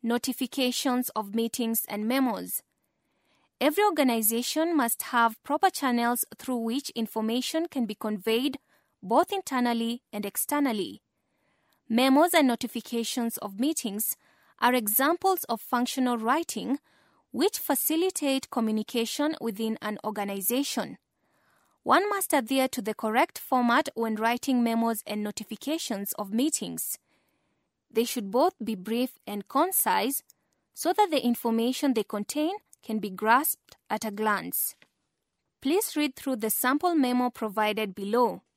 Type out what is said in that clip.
Notifications of meetings and memos. Every organization must have proper channels through which information can be conveyed both internally and externally. Memos and notifications of meetings are examples of functional writing which facilitate communication within an organization. One must adhere to the correct format when writing memos and notifications of meetings. They should both be brief and concise so that the information they contain can be grasped at a glance. Please read through the sample memo provided below.